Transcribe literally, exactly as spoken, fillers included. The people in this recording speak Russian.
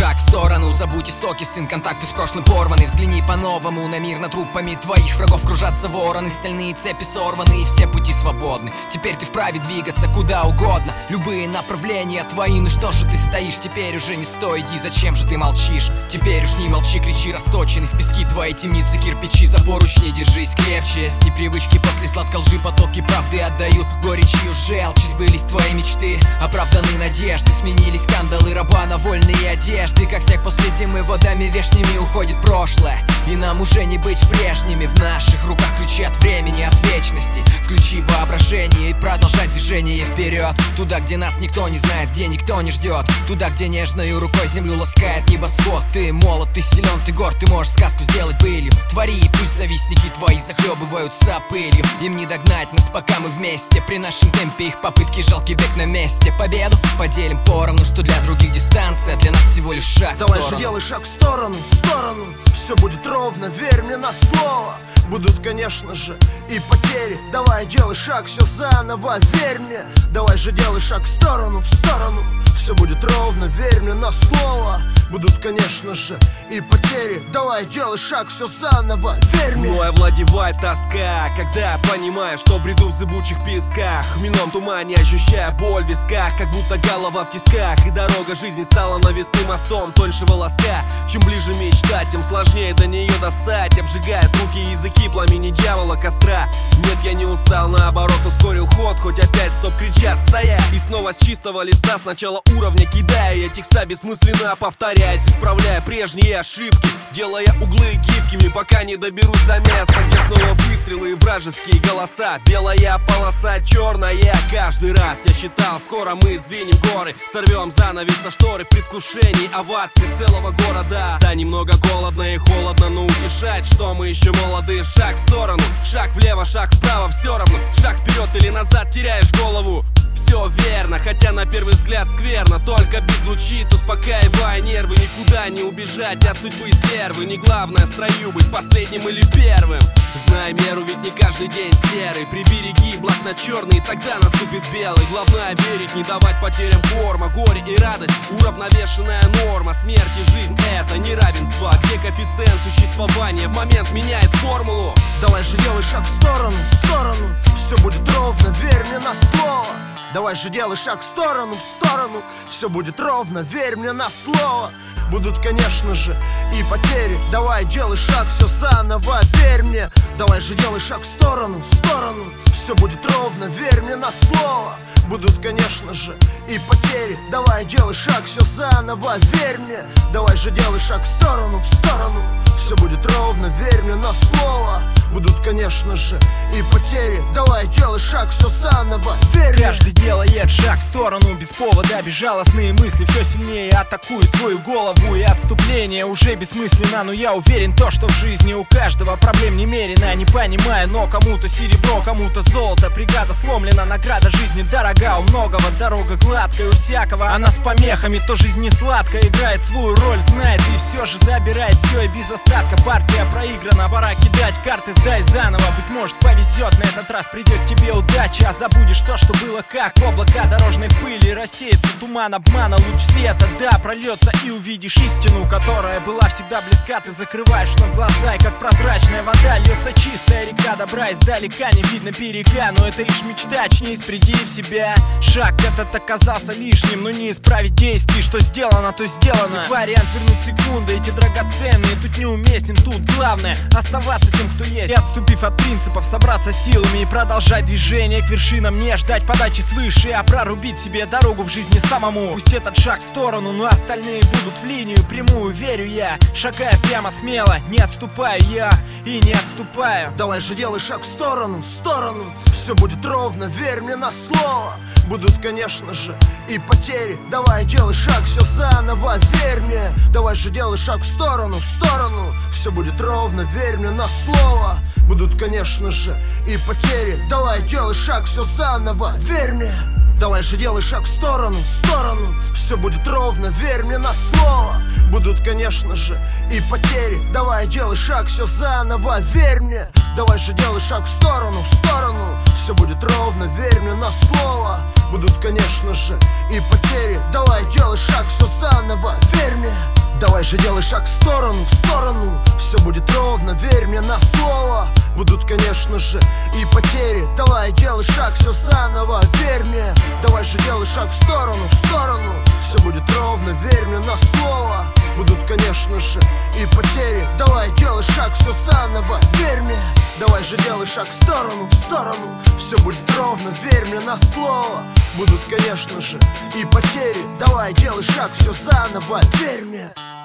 шаг в сторону. Забудь истоки, сын, контакты с прошлым порваны. Взгляни по-новому на мир, над трупами твоих врагов кружатся вороны. Стальные цепи сорваны и все пути свободны. Теперь ты вправе двигаться куда угодно. Любые направления твои, ну что же ты стоишь? Теперь уже не стой, иди, зачем же ты молчишь? Теперь уж не молчи, кричи, расточены в пески твои темницы, кирпичи, за поручни держись крепче. С непривычки после сладкой лжи потоки правды отдают горечью желчь. Сбылись твои мечты, оправданы надежды, сменились кандалы раба на вольные одежды. Как снег после зимы, водами вешними уходит прошлое, и нам уже не быть прежними. В наших руках ключи от времени, от вечности. Включи воображение и продолжай движение вперед. Туда, где нас никто не знает, где никто не ждет. Туда, где нежной рукой землю ласкает небосвод. Ты молод, ты силен, ты горд, ты можешь сказку сделать былью. Твори, и пусть завистники твои захлебываются пылью. Им не догнать нас, пока мы вместе. При нашем темпе их попытки жалкий бег на месте. Победу поделим поровну, что для других дистанция, для нас всего лишь шаг. Давай же делай шаг в сторону, в сторону. Все будет ровно, верь мне на слово. Будут, конечно же, и потери. Давай делай шаг, все заново, верь мне. Давай же делай шаг в сторону, в сторону. Все будет ровно, верь мне на слово. Будут, конечно же, и потери. Давай делай шаг, все заново, верь мне. Мной овладевает тоска, когда я понимаю, что бреду в зыбучих песках. В минном тумане ощущая боль в висках, как будто голова в тисках. И дорога жизни стала навесным мостом тоньше волоска. Чем ближе мечта, тем сложнее до нее достать. Обжигает руки и языки пламени дьявола костра. Нет, я не устал, наоборот ускорил ход. Хоть опять стоп кричат, стоять. И снова с чистого листа, сначала уровня кидая я текста бессмысленно повторяясь, исправляя прежние ошибки, делая углы гибкими, пока не доберусь до места, где снова выстрелы и вражеские голоса. Белая полоса, черная каждый раз. Я считал, скоро мы сдвинем горы, сорвем занавес со шторы в предвкушении овации целого города. Да, немного голодно и холодно, но утешать, что мы еще молоды. Шаг в сторону, шаг влево, шаг вправо, все равно. Шаг вперед или назад, теряешь голову. Все верно, хотя на первый взгляд скверно. Только бит звучит, успокаивая нервы. Никуда не убежать от судьбы стервы. Не главное в строю быть последним или первым. Знай меру, ведь не каждый день серый. Прибереги благ на черный, и тогда наступит белый. Главное верить, не давать потерям форма. Горе и радость, уравновешенная норма. Смерть и жизнь — это неравенство, где коэффициент существования в момент меняет формулу. Давай же делай шаг в сторону, в сторону. Все будет ровно, верь мне на слово. Давай же делай шаг в сторону, в сторону. Все будет ровно, верь мне на слово. Будут, конечно же, и потери. Давай делай шаг, все заново, верь мне. Давай же делай шаг в сторону, в сторону. Все будет ровно, верь мне на слово. Будут, конечно же, и потери. Давай делай шаг, все заново, верь мне. Давай же делай шаг в сторону, в сторону. Все будет ровно, верь мне на слово. Будут, конечно же, и потери. Давай делай шаг, все заново, верь мне. Каждый делает шаг в сторону без повода. Безжалостные мысли все сильнее атакуют твою голову. И отступление уже бессмысленно. Но я уверен, то, что в жизни у каждого проблем немерено. Не понимаю, но кому-то серебро, кому-то золото. Бригада сломлена, награда жизни дорога. У многого дорога гладкая, у всякого она с помехами. То жизнь не сладкая, играет свою роль, знает и все же забирает все и без остатка. Партия проиграна, пора кидать карты, сдай заново. Быть может повезет, на этот раз придет тебе удача. А забудешь то, что было как облака дорожной пыли. Рассеется туман обмана, луч света, да, прольется и увидишь истину, которая была всегда близка. Ты закрываешь вновь глаза, и как прозрачная вода льется чистая река добра. Издалека не видно берега, но это лишь мечта, очнись, приди в себя. Шаг этот оказался лишним, но не исправить действий. Что сделано, то сделано. И вариант вернуть секунды, эти драгоценные. Тут неуместен, тут главное оставаться тем, кто есть. И отступив от принципов, собраться силами и продолжать движение к вершинам. Не ждать подачи свыше, а прорубить себе дорогу в жизни самому. Пусть этот шаг в сторону, но остальные будут в линию прямую, верю я. Шагая прямо смело, не отступаю я и не отступаю. Давай же делай шаг в сторону, в сторону. Все будет ровно, верь мне на слово. Будут, конечно же, и потери. Давай делай шаг, все заново, верь мне. Давай же делай шаг в сторону, в сторону. Все будет ровно, верь мне на слово. Будут, конечно же, и потери. Давай делай шаг, все заново, верь мне. Давай же делай шаг в сторону, в сторону. Все будет ровно, верь мне на слово. Будут, конечно же, и потери. Давай делай шаг, все заново, верь мне. Давай же делай шаг в сторону, в сторону. Все будет ровно, верь мне на слово. Будут, конечно же, и потери. Давай делай шаг, все заново, верь мне. Давай же делай шаг в сторону, в сторону. Все будет ровно, верь мне на слово. Будут, конечно же, и потери. Давай делай шаг, все заново, верь мне. Давай же делай шаг в сторону, в сторону. Все будет ровно, верь мне на слово. Будут, конечно же, и потери. Давай делай шаг, все заново, верь мне. Давай же делай шаг в сторону, в сторону. Все будет ровно, верь мне на слово. Будут, конечно же, и потери. Давай делай шаг, все заново, верь мне.